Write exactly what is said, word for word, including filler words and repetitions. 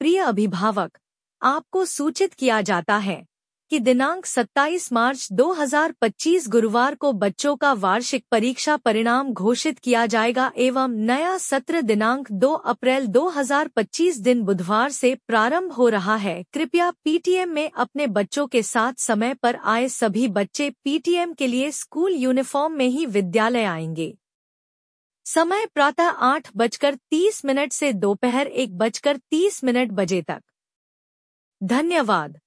प्रिय अभिभावक, आपको सूचित किया जाता है कि दिनांक सत्ताईस मार्च दो हज़ार पच्चीस गुरुवार को बच्चों का वार्षिक परीक्षा परिणाम घोषित किया जाएगा एवं नया सत्र दिनांक दो अप्रैल दो हज़ार पच्चीस दिन बुधवार से प्रारंभ हो रहा है। कृपया पीटीएम में अपने बच्चों के साथ समय पर आए। सभी बच्चे पीटीएम के लिए स्कूल यूनिफॉर्म में ही विद्यालय आएंगे। समय प्रातः आठ बजकर तीस मिनट से दोपहर एक बजकर तीस मिनट बजे तक। धन्यवाद।